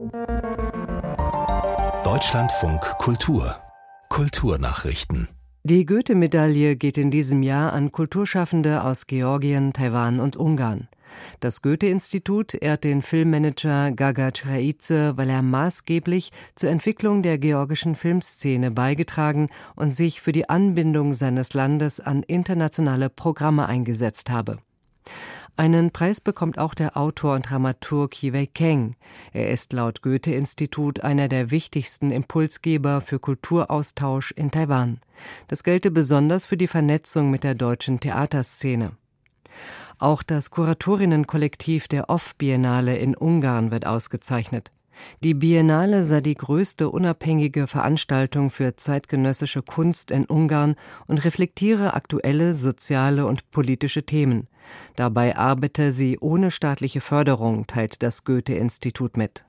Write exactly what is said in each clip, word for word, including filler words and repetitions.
Deutschlandfunk Kultur Kulturnachrichten. Die Goethe-Medaille geht in diesem Jahr an Kulturschaffende aus Georgien, Taiwan und Ungarn. Das Goethe-Institut ehrt den Filmmanager Gaga Chraidze, weil er maßgeblich zur Entwicklung der georgischen Filmszene beigetragen und sich für die Anbindung seines Landes an internationale Programme eingesetzt habe. Einen Preis bekommt auch der Autor und Dramaturg Yi-Wei Keng. Er ist laut Goethe-Institut einer der wichtigsten Impulsgeber für Kulturaustausch in Taiwan. Das gelte besonders für die Vernetzung mit der deutschen Theaterszene. Auch das Kuratorinnenkollektiv der Off-Biennale in Ungarn wird ausgezeichnet. Die Biennale sei die größte unabhängige Veranstaltung für zeitgenössische Kunst in Ungarn und reflektiere aktuelle soziale und politische Themen. Dabei arbeite sie ohne staatliche Förderung, teilt das Goethe-Institut mit.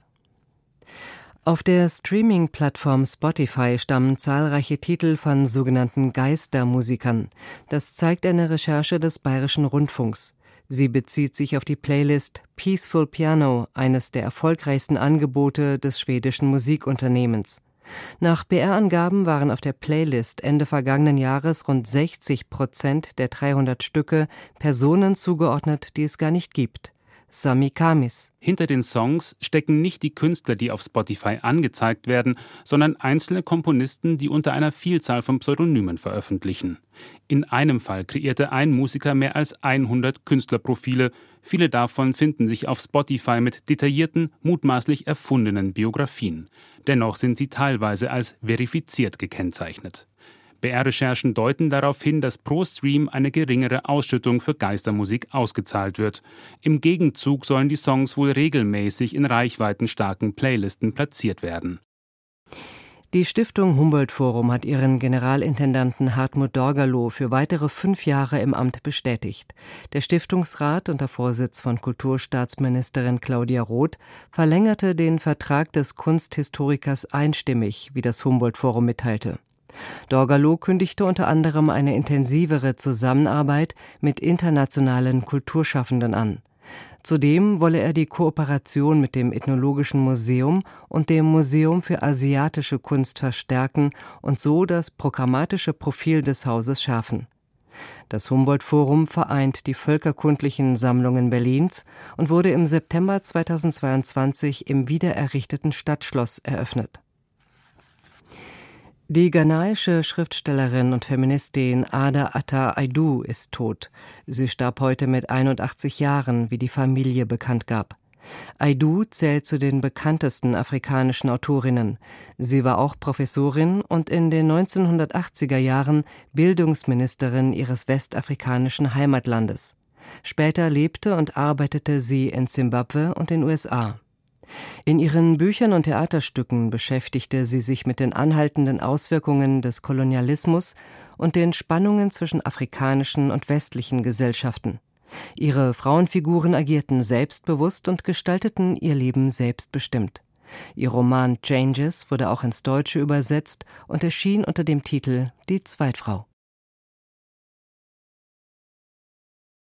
Auf der Streaming-Plattform Spotify stammen zahlreiche Titel von sogenannten Geistermusikern. Das zeigt eine Recherche des Bayerischen Rundfunks. Sie bezieht sich auf die Playlist Peaceful Piano, eines der erfolgreichsten Angebote des schwedischen Musikunternehmens. Nach B R-Angaben waren auf der Playlist Ende vergangenen Jahres rund sechzig Prozent der dreihundert Stücke Personen zugeordnet, die es gar nicht gibt. Sami Kamis. Hinter den Songs stecken nicht die Künstler, die auf Spotify angezeigt werden, sondern einzelne Komponisten, die unter einer Vielzahl von Pseudonymen veröffentlichen. In einem Fall kreierte ein Musiker mehr als hundert Künstlerprofile. Viele davon finden sich auf Spotify mit detaillierten, mutmaßlich erfundenen Biografien. Dennoch sind sie teilweise als verifiziert gekennzeichnet. B R-Recherchen deuten darauf hin, dass pro Stream eine geringere Ausschüttung für Geistermusik ausgezahlt wird. Im Gegenzug sollen die Songs wohl regelmäßig in reichweitenstarken Playlisten platziert werden. Die Stiftung Humboldt-Forum hat ihren Generalintendanten Hartmut Dorgalow für weitere fünf Jahre im Amt bestätigt. Der Stiftungsrat unter Vorsitz von Kulturstaatsministerin Claudia Roth verlängerte den Vertrag des Kunsthistorikers einstimmig, wie das Humboldt-Forum mitteilte. Dorgalow kündigte unter anderem eine intensivere Zusammenarbeit mit internationalen Kulturschaffenden an. Zudem wolle er die Kooperation mit dem Ethnologischen Museum und dem Museum für asiatische Kunst verstärken und so das programmatische Profil des Hauses schärfen. Das Humboldt-Forum vereint die völkerkundlichen Sammlungen Berlins und wurde im September zweitausendzweiundzwanzig im wiedererrichteten Stadtschloss eröffnet. Die ghanaische Schriftstellerin und Feministin Ada Atta Aidu ist tot. Sie starb heute mit einundachtzig Jahren, wie die Familie bekannt gab. Aidu zählt zu den bekanntesten afrikanischen Autorinnen. Sie war auch Professorin und in den neunzehnhundertachtziger Jahren Bildungsministerin ihres westafrikanischen Heimatlandes. Später lebte und arbeitete sie in Simbabwe und den U S A. In ihren Büchern und Theaterstücken beschäftigte sie sich mit den anhaltenden Auswirkungen des Kolonialismus und den Spannungen zwischen afrikanischen und westlichen Gesellschaften. Ihre Frauenfiguren agierten selbstbewusst und gestalteten ihr Leben selbstbestimmt. Ihr Roman Changes wurde auch ins Deutsche übersetzt und erschien unter dem Titel Die Zweitfrau.